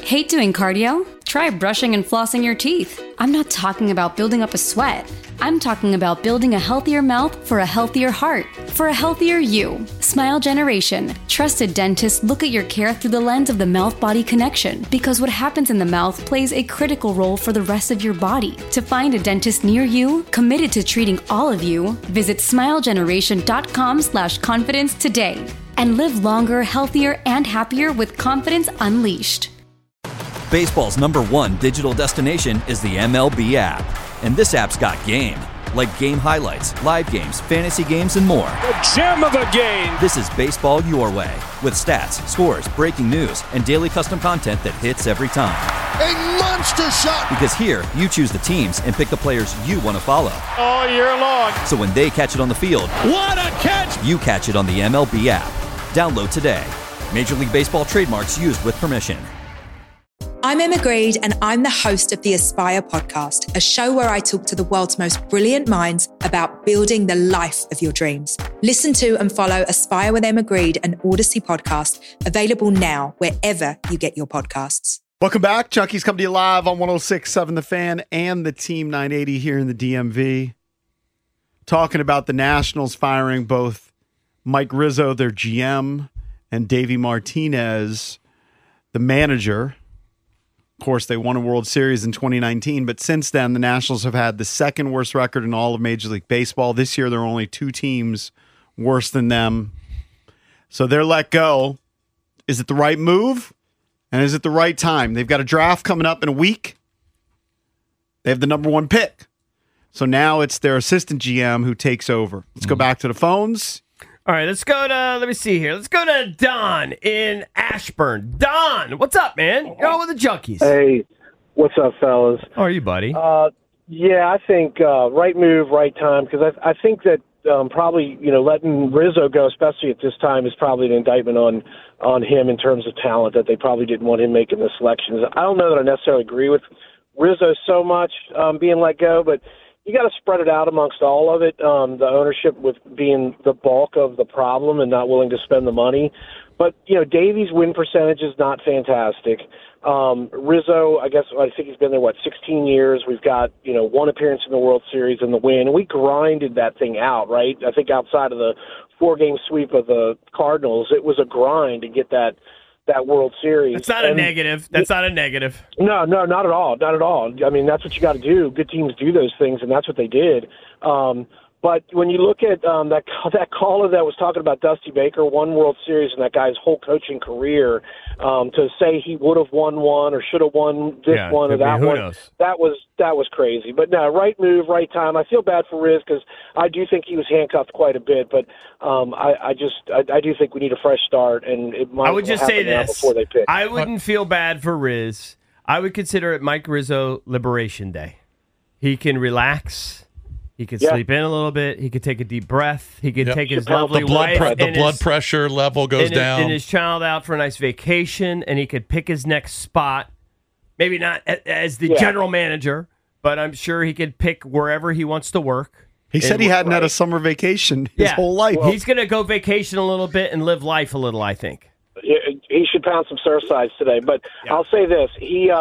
Hate doing cardio? Try brushing and flossing your teeth. I'm not talking about building up a sweat. I'm talking about building a healthier mouth for a healthier heart, for a healthier you. Smile Generation. Trusted dentists look at your care through the lens of the mouth-body connection, because what happens in the mouth plays a critical role for the rest of your body. To find a dentist near you, committed to treating all of you, visit smilegeneration.com/confidence today. And live longer, healthier, and happier with confidence unleashed. Baseball's #1 digital destination is the MLB app. And this app's got game. Like game highlights, live games, fantasy games, and more. The gem of a game! This is baseball your way. With stats, scores, breaking news, and daily custom content that hits every time. A monster shot! Because here, you choose the teams and pick the players you want to follow. All year long. So when they catch it on the field, what a catch! You catch it on the MLB app. Download today. Major League Baseball trademarks used with permission. I'm Emma Greed, and I'm the host of the Aspire podcast, a show where I talk to the world's most brilliant minds about building the life of your dreams. Listen to and follow Aspire with Emma Greed, an Odyssey podcast, available now wherever you get your podcasts. Welcome back. Junkies come to you live on 106.7 The Fan and the Team 980 here in the DMV. Talking about the Nationals firing both Mike Rizzo, their GM, and Davey Martinez, the manager. Of course, they won a World Series in 2019, but since then, the Nationals have had the second worst record in all of Major League Baseball. This year, there are only 2 teams worse than them. So they're let go. Is it the right move? And is it the right time? They've got a draft coming up in a week. They have the #1 pick. So now it's their assistant GM who takes over. Let's go back to the phones. All right, let's go to, let me see here. Let's go to Don in Ashburn. Don, what's up, man? You're on with the Junkies. Hey, what's up, fellas? How are you, buddy? Yeah, I think right move, right time, because I think that probably, letting Rizzo go, especially at this time, is probably an indictment on him in terms of talent, that they probably didn't want him making the selections. I don't know that I necessarily agree with Rizzo so much being let go, but you got to spread it out amongst all of it. The ownership with being the bulk of the problem and not willing to spend the money. But, Davey's win percentage is not fantastic. Rizzo, I think he's been there, 16 years. We've got, 1 appearance in the World Series and the win. And we grinded that thing out, right? I think outside of the 4-game sweep of the Cardinals, it was a grind to get that World Series. That's not a negative. That's not a negative. No, not at all. Not at all. I mean, that's what you got to do. Good teams do those things, and that's what they did. But when you look at that caller that was talking about Dusty Baker, 1 World Series in that guy's whole coaching career, to say he would have won one or should have won this one or that one, knows? that was crazy. But no, right move, right time. I feel bad for Riz because I do think he was handcuffed quite a bit, but I do think we need a fresh start, and it might. I would just say this: before they pick. I wouldn't feel bad for Riz. I would consider it Mike Rizzo Liberation Day. He can relax. He could sleep in a little bit. He could take a deep breath. He could take his lovely wife. The blood pressure level goes down. And his child out for a nice vacation, and he could pick his next spot. Maybe not as the general manager, but I'm sure he could pick wherever he wants to work. He said he hadn't had a summer vacation his whole life. Well, he's going to go vacation a little bit and live life a little, I think. He should pound some Surfsides today. But I'll say this.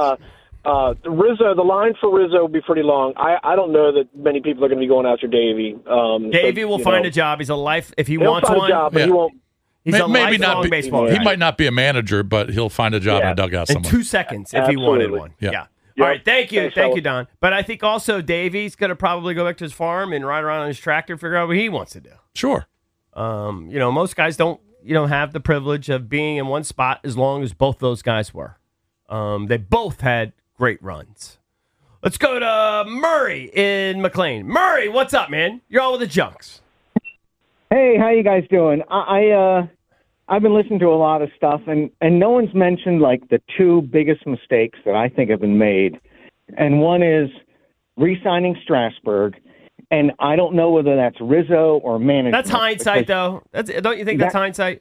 Rizzo, the line for Rizzo will be pretty long. I don't know that many people are going to be going after Davey. Davey will find a job. He's a life if he wants one. Job, but he won't. He's a lifelong baseball guy. He might not be a manager, but he'll find a job in a dugout somewhere. In 2 seconds if he wanted one. Yeah. All right, thank you. Thank you, Don. But I think also Davey's going to probably go back to his farm and ride around on his tractor and figure out what he wants to do. Sure. Most guys don't, have the privilege of being in one spot as long as both those guys were. They both had great runs. Let's go to Murray in McLean. Murray, what's up, man? You're all with the Junks. Hey, how you guys doing? I've been listening to a lot of stuff, and no one's mentioned like the 2 biggest mistakes that I think have been made. And one is re-signing Strasburg, and I don't know whether that's Rizzo or management. That's hindsight, though. Don't you think that's hindsight?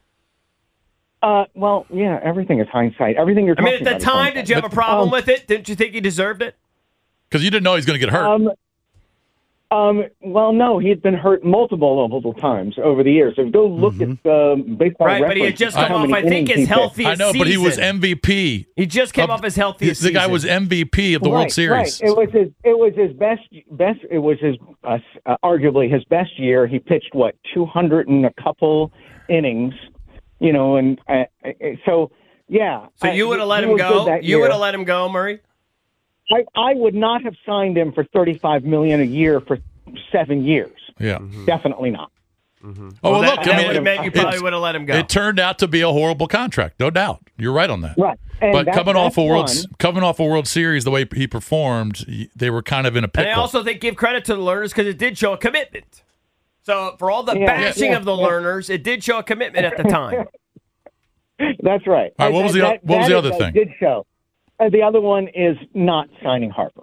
Well, yeah, everything is hindsight. Everything you're talking about. At the time, did you have a problem with it? Didn't you think he deserved it? Because you didn't know he was going to get hurt. Well, no, he had been hurt multiple times over the years. So go look at baseball right, but he had just come off, I think, his healthiest I know, but he was season. MVP. He just came off his healthiest The guy season. was MVP of the World Series. Right. It was his best. It was his arguably his best year. He pitched 200 and a couple innings, and so yeah. So you would have let him go? You would have let him go, Murray? I would not have signed him for $35 million a year for 7 years. Yeah, definitely not. Oh, well, look, that would have meant you probably would have let him go. It turned out to be a horrible contract, no doubt. You're right on that. Right, but coming off a World Series, the way he performed, they were kind of in a pickle. And I also think give credit to the Lerners because it did show a commitment. So for all the bashing of the Lerners, it did show a commitment at the time. That's right. All right, what was the other thing? Did show. The other one is not signing Harper.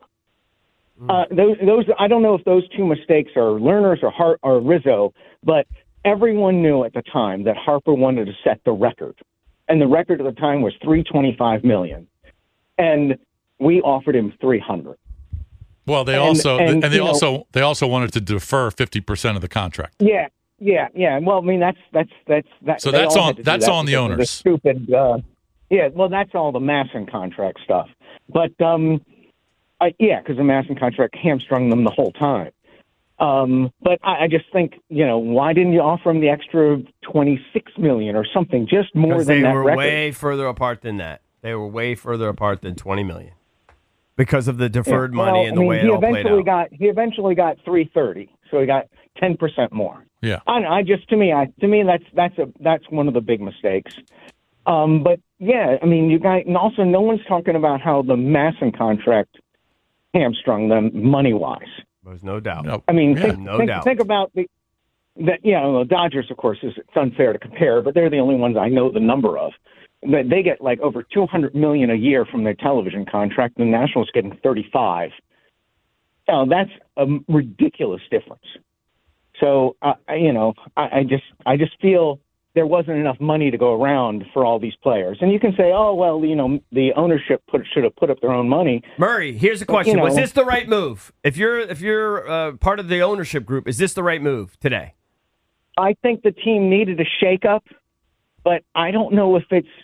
Those I don't know if those two mistakes are Lerners or Rizzo, but everyone knew at the time that Harper wanted to set the record, and the record at the time was $325 million, and we offered him $300. Well, they also wanted to defer 50% of the contract. Yeah. Well, I mean that's so that's on the owners. The stupid. Yeah, well, that's all the Masson contract stuff. But, because the Masson contract hamstrung them the whole time. But I just think, why didn't you offer them the extra $26 million or something, just more than that record? They were way further apart than that. They were way further apart than $20 million because of the deferred money and the way it all played out. He eventually got $330, so he got 10% more. Yeah. To me, that's one of the big mistakes. But yeah, I mean, you guys, and also no one's talking about how the Masson contract hamstrung them money-wise. There's no doubt. Nope. I mean, doubt. Think about the Dodgers, of course, it's unfair to compare, but they're the only ones I know the number of. They get like over $200 million a year from their television contract, and the Nationals getting $35. That's a ridiculous difference. So, I just feel there wasn't enough money to go around for all these players. And you can say, oh, well, the ownership should have put up their own money. Murray, here's the question. Was this the right move? If you're part of the ownership group, is this the right move today? I think the team needed a shakeup, but I don't know if it's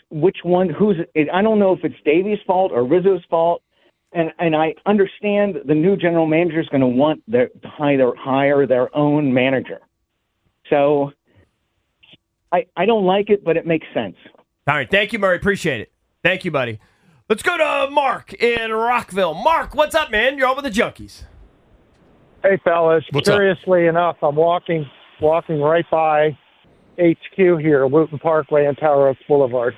I don't know if it's Davey's fault or Rizzo's fault. And I understand the new general manager is going to want to hire their own manager. So I don't like it, but it makes sense. All right. Thank you, Murray. Appreciate it. Thank you, buddy. Let's go to Mark in Rockville. Mark, what's up, man? You're on with the Junkies. Hey, fellas. Curiously enough, I'm walking right by HQ here, Wooten Parkway and Tower Oaks Boulevard.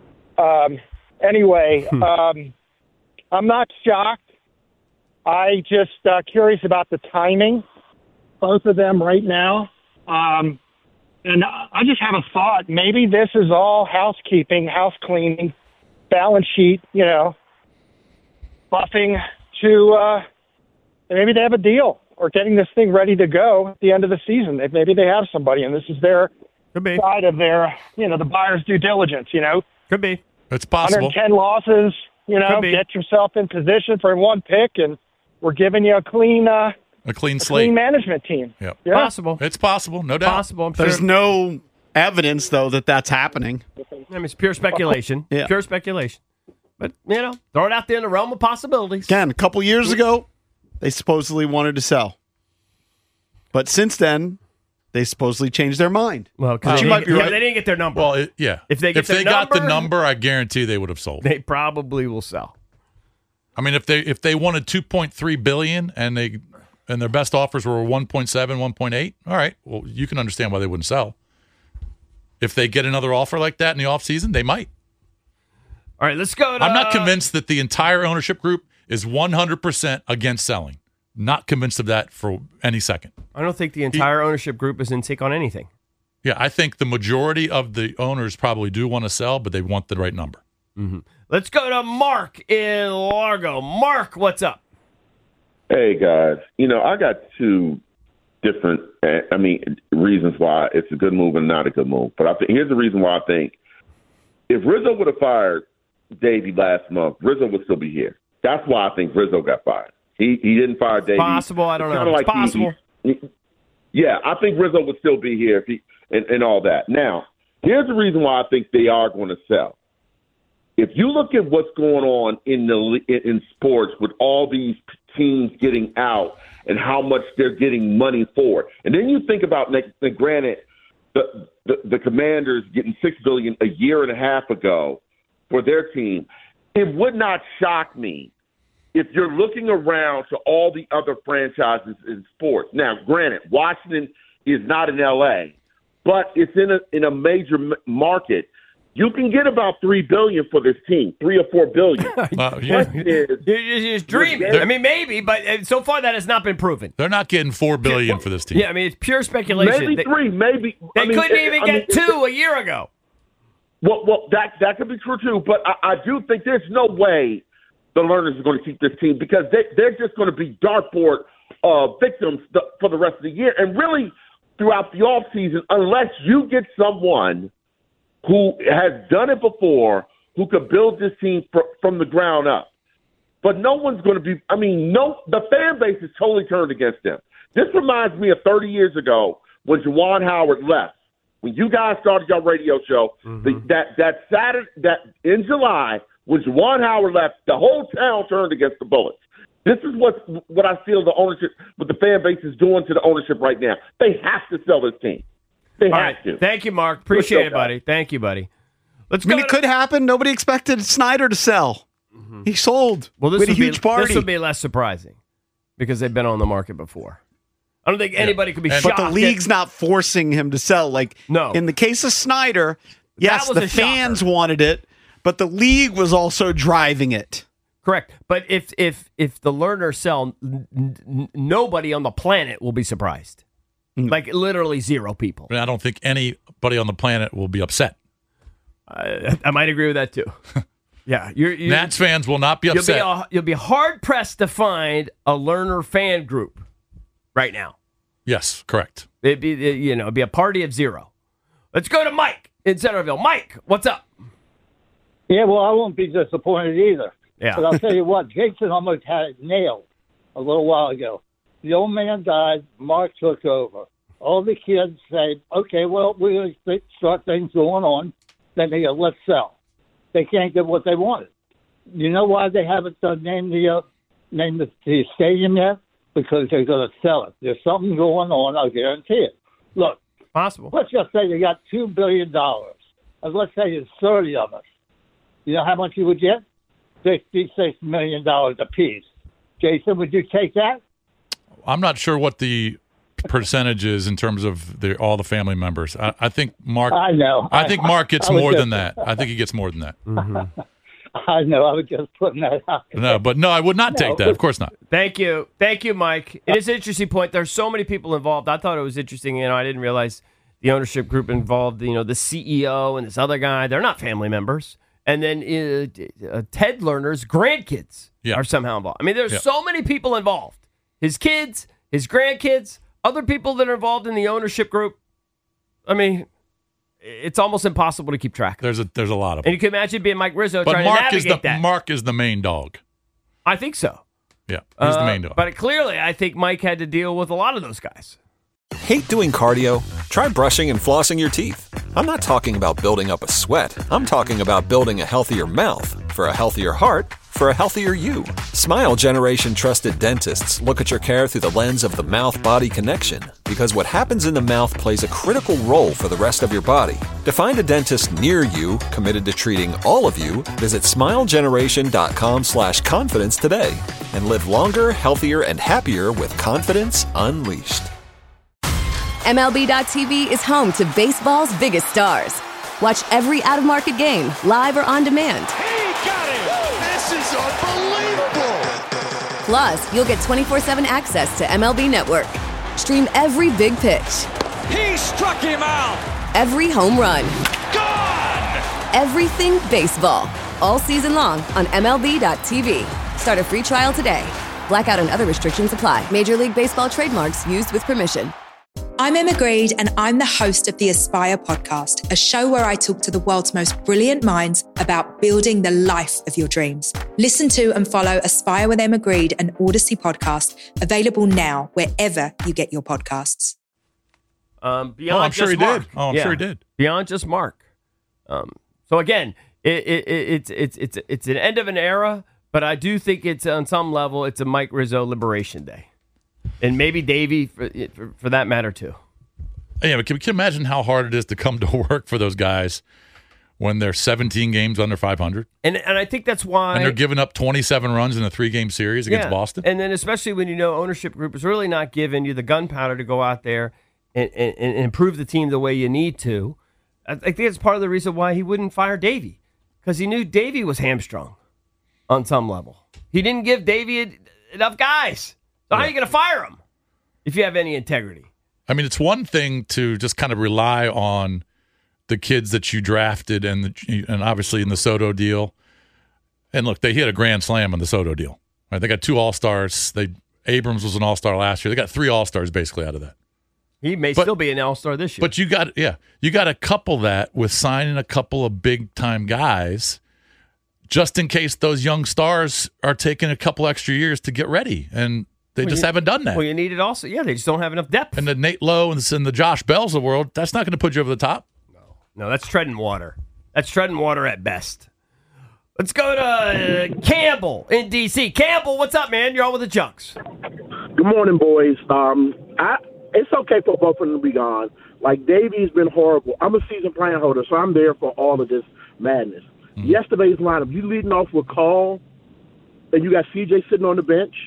Anyway, I'm not shocked. I just curious about the timing, both of them right now. And I just have a thought. Maybe this is all housekeeping, house cleaning, balance sheet, buffing to maybe they have a deal or getting this thing ready to go at the end of the season. Maybe they have somebody, and this is their side of their, the buyer's due diligence, Could be. It's possible. 110 losses, get yourself in position for one pick, and we're giving you a clean slate, management team. Yep. Yeah. Possible. It's possible, no doubt. Possible. I'm sure. There's no evidence, though, that that's happening. I mean, it's pure speculation. Yeah. Pure speculation. But, throw it out there in the realm of possibilities. Again, a couple years ago, they supposedly wanted to sell. But since then, they supposedly changed their mind. Well, because you might be right. They didn't get their number. Well, If they got the number, I guarantee they would have sold. They probably will sell. I mean, if they wanted $2.3 billion and their best offers were 1.7, 1.8, all right, well, you can understand why they wouldn't sell. If they get another offer like that in the offseason, they might. All right, let's go to... I'm not convinced that the entire ownership group is 100% against selling. Not convinced of that for any second. I don't think the entire ownership group is in sync on anything. Yeah, I think the majority of the owners probably do want to sell, but they want the right number. Mm-hmm. Let's go to Mark in Largo. Mark, what's up? Hey, guys. I got two different, reasons why it's a good move and not a good move. But here's the reason why I think if Rizzo would have fired Davey last month, Rizzo would still be here. That's why I think Rizzo got fired. He didn't fire Davies. Possible. I don't know. It's possible. Yeah, I think Rizzo would still be here if he and all that. Now, here's the reason why I think they are going to sell. If you look at what's going on in sports with all these teams getting out and how much they're getting money for, and then you think about, granted, the Commanders getting $6 billion a year and a half ago for their team, it would not shock me if you're looking around to all the other franchises in sports. Now, granted, Washington is not in L.A., but it's in a major market. You can get about $3 billion for this team, $3 or $4 billion. You're just dreaming. I mean, maybe, but so far that has not been proven. They're not getting $4 billion for this team. Yeah, I mean, it's pure speculation. Maybe three, maybe. They couldn't even get two a year ago. Well, that could be true too. But I do think there's no way the Lerners are going to keep this team because they're just going to be dartboard victims for the rest of the year and really throughout the offseason unless you get someone who has done it before, who could build this team from the ground up. But no one's going to be – the fan base is totally turned against them. This reminds me of 30 years ago when Juwan Howard left. When you guys started your radio show, that Saturday, that in July, when Juwan Howard left, the whole town turned against the Bullets. This is what I feel the ownership, what the fan base is doing to the ownership right now. They have to sell this team. They have to. Thank you, Mark. Appreciate it, buddy. Thank you, buddy. It could happen. Nobody expected Snyder to sell. He sold. Well, with a huge party. This would be less surprising because they've been on the market before. I don't think anybody could be shocked. But the league's not forcing him to sell. No. In the case of Snyder, yes, the fans wanted it, but the league was also driving it. Correct. But if the Lerners sell, nobody on the planet will be surprised. Like literally zero people. I don't think anybody on the planet will be upset. I might agree with that too. Yeah, Nats fans will not be upset. You'll be hard pressed to find a Lerner fan group right now. Yes, correct. It'd be a party of zero. Let's go to Mike in Centerville. Mike, what's up? Yeah, well, I won't be disappointed either. Yeah. But I'll tell you what, Jason almost had it nailed a little while ago. The old man died. Mark took over. All the kids say, okay, well, we're going to start things going on. Then they go, let's sell. They can't get what they wanted. You know why they haven't named the stadium yet? Because they're going to sell it. There's something going on, I'll guarantee it. Look, possible. Let's just say you got $2 billion. And let's say there's 30 of us. You know how much you would get? $66 million apiece. Jason, would you take that? I'm not sure what the percentage is in terms of all the family members. I think Mark. I know. I think Mark gets more than that. I think he gets more than that. Mm-hmm. I know. I was just putting that out. No, I would not take that. Of course not. Thank you, Mike. It is an interesting point. There's so many people involved. I thought it was interesting. I didn't realize the ownership group involved. The CEO and this other guy. They're not family members. And then Ted Lerner's grandkids are somehow involved. I mean, there's so many people involved. His kids, his grandkids, other people that are involved in the ownership group. I mean, it's almost impossible to keep track of. There's a lot of them. And you can imagine being Mike Rizzo trying to navigate that. Mark is the main dog. I think so. Yeah, he's the main dog. But clearly, I think Mike had to deal with a lot of those guys. Hate doing cardio? Try brushing and flossing your teeth. I'm not talking about building up a sweat. I'm talking about building a healthier mouth. For a healthier heart, for a healthier you. Smile Generation trusted dentists look at your care through the lens of the mouth-body connection, because what happens in the mouth plays a critical role for the rest of your body. To find a dentist near you committed to treating all of you, visit smilegeneration.com/confidence today and live longer, healthier, and happier with confidence unleashed. MLB.tv is home to baseball's biggest stars. Watch every out-of-market game, live or on demand. This is unbelievable. Plus, you'll get 24/7 access to MLB Network. Stream every big pitch. He struck him out. Every home run. Gone. Everything baseball. All season long on MLB.tv. Start a free trial today. Blackout and other restrictions apply. Major League Baseball trademarks used with permission. I'm Emma Greed, and I'm the host of the Aspire podcast, a show where I talk to the world's most brilliant minds about building the life of your dreams. Listen to and follow Aspire with Emma Greed, an Odyssey podcast, available now wherever you get your podcasts. Beyond I'm sure he Mark. did. I'm sure he did. Beyond just Mark. So again, it's an end of an era, but I do think it's on some level it's a Mike Rizzo Liberation Day. And maybe Davey, for that matter, too. Yeah, but can you imagine how hard it is to come to work for those guys when they're 17 games under 500? And I think that's why... And they're giving up 27 runs in a 3-game series against Boston? And then especially when you know ownership group is really not giving you the gunpowder to go out there and improve the team the way you need to. I think it's part of the reason why he wouldn't fire Davey, because he knew Davey was hamstrung on some level. He didn't give Davey enough guys. So how are you going to fire him if you have any integrity? I mean, it's one thing to just kind of rely on the kids that you drafted and obviously in the Soto deal. And look, they hit a grand slam on the Soto deal. Right? They got 2 All-Stars. Abrams was an All-Star last year. They got 3 All-Stars basically out of that. He may still be an All-Star this year. But you got to couple that with signing a couple of big-time guys just in case those young stars are taking a couple extra years to get ready. And they haven't done that. Well, you need it also. Yeah, they just don't have enough depth. And the Nate Lowe and the Josh Bells of the world, that's not going to put you over the top. No, that's treading water. That's treading water at best. Let's go to Campbell in D.C. Campbell, what's up, man? You're on with the Junks. Good morning, boys. It's okay for both of them to be gone. Like, Davey's been horrible. I'm a season plan holder, so I'm there for all of this madness. Mm-hmm. Yesterday's lineup, you leading off with Call, and you got C.J. sitting on the bench.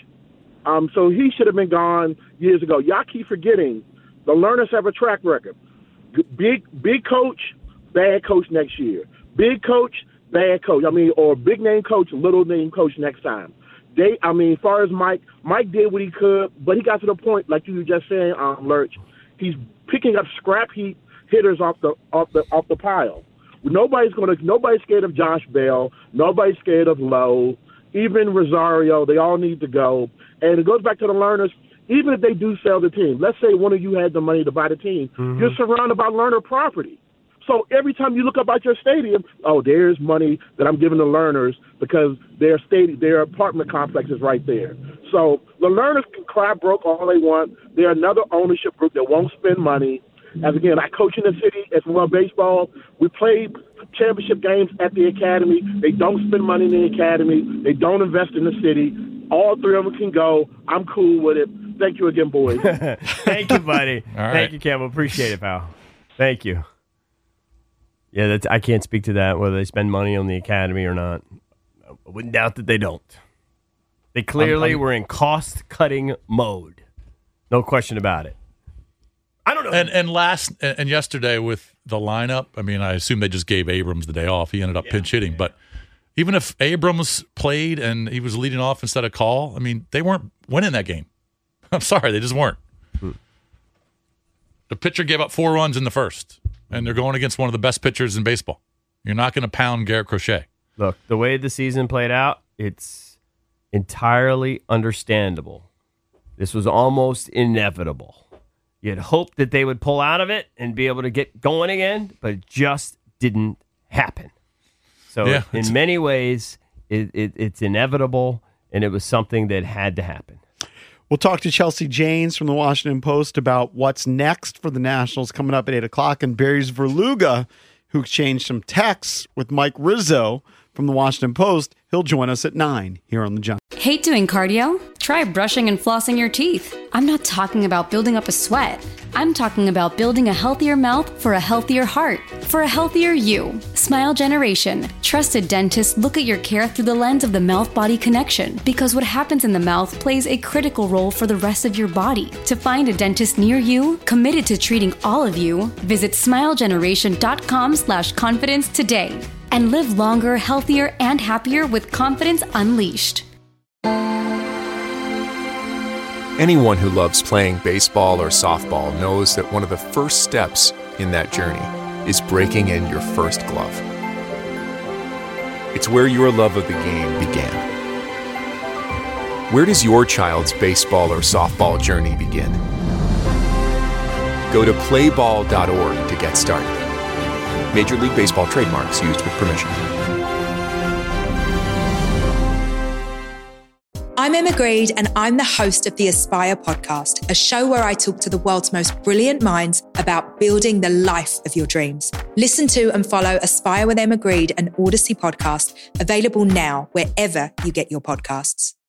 So he should have been gone years ago. Y'all keep forgetting the Learners have a track record. Big coach, bad coach next year. Big coach, bad coach. Or big name coach, little name coach next time. As far as Mike did what he could, but he got to the point, like you were just saying, Lurch, he's picking up scrap heap hitters off the pile. Nobody's scared of Josh Bell. Nobody's scared of Lowe. Even Rosario, they all need to go. And it goes back to the Learners. Even if they do sell the team, let's say one of you had the money to buy the team, you're surrounded by Learner property. So every time you look up at your stadium, there's money that I'm giving the Learners because their apartment complex is right there. So the Learners can cry broke all they want. They're another ownership group that won't spend money. As again, I coach in the city as well baseball. We play championship games at the academy. They don't spend money in the academy. They don't invest in the city. All 3 of them can go. I'm cool with it. Thank you again, boys. Thank you, buddy. All right. Thank you, Campbell. Appreciate it, pal. Thank you. Yeah, I can't speak to that, whether they spend money on the academy or not. I wouldn't doubt that they don't. They clearly were in cost-cutting mode. No question about it. I don't know. And yesterday with the lineup, I assume they just gave Abrams the day off. He ended up pinch hitting. But even if Abrams played and he was leading off instead of Call, they weren't winning that game. I'm sorry, they just weren't. The pitcher gave up 4 runs in the first, and they're going against one of the best pitchers in baseball. You're not going to pound Garrett Crochet. Look, the way the season played out, it's entirely understandable. This was almost inevitable. You had hoped that they would pull out of it and be able to get going again, but it just didn't happen. So in many ways, it's inevitable, and it was something that had to happen. We'll talk to Chelsea Janes from the Washington Post about what's next for the Nationals coming up at 8 o'clock, and Barry's Verluga, who exchanged some texts with Mike Rizzo from the Washington Post. He'll join us at 9 here on The Junk. Hate doing cardio? Try brushing and flossing your teeth. I'm not talking about building up a sweat. I'm talking about building a healthier mouth for a healthier heart, for a healthier you. Smile Generation. Trusted dentists look at your care through the lens of the mouth-body connection, because what happens in the mouth plays a critical role for the rest of your body. To find a dentist near you, committed to treating all of you, visit smilegeneration.com/confidence today. And live longer, healthier, and happier with confidence unleashed. Anyone who loves playing baseball or softball knows that one of the first steps in that journey is breaking in your first glove. It's where your love of the game began. Where does your child's baseball or softball journey begin? Go to playball.org to get started. Major League Baseball trademarks used with permission. I'm Emma Greed, and I'm the host of the Aspire podcast, a show where I talk to the world's most brilliant minds about building the life of your dreams. Listen to and follow Aspire with Emma Greed, an Odyssey podcast, available now wherever you get your podcasts.